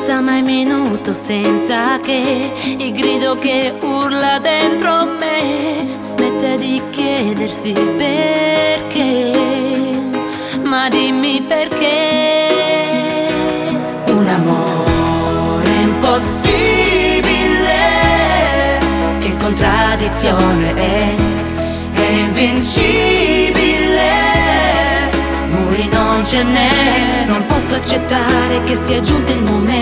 passa mai minuto senza che il grido che urla dentro me smette di chiedersi perché, ma dimmi perché. Un amore impossibile, che contraddizione è invincibile, muri non ce n'è. Non posso accettare che sia giunto il momento